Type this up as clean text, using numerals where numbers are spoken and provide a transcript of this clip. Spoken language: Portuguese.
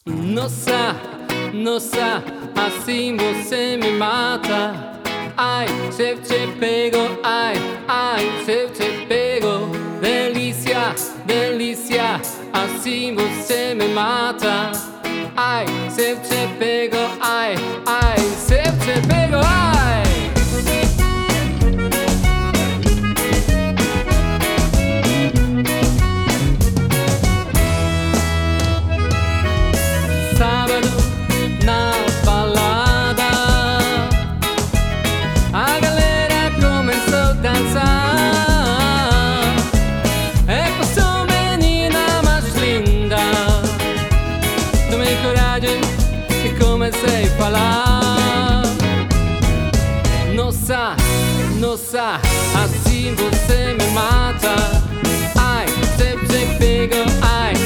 Nossa, nossa, assim você me mata. Ai, se eu te pego, ai, ai, se eu te pego. Delícia, delícia, assim você me mata. Ai, se eu te pego, ai, ai, se eu te pego, ai. Sábado na balada, a galera começou a dançar. É passou menina mais linda. Tomei coragem e comecei a falar. Nossa, nossa, assim você me mata. Ai, se eu te pego, ai.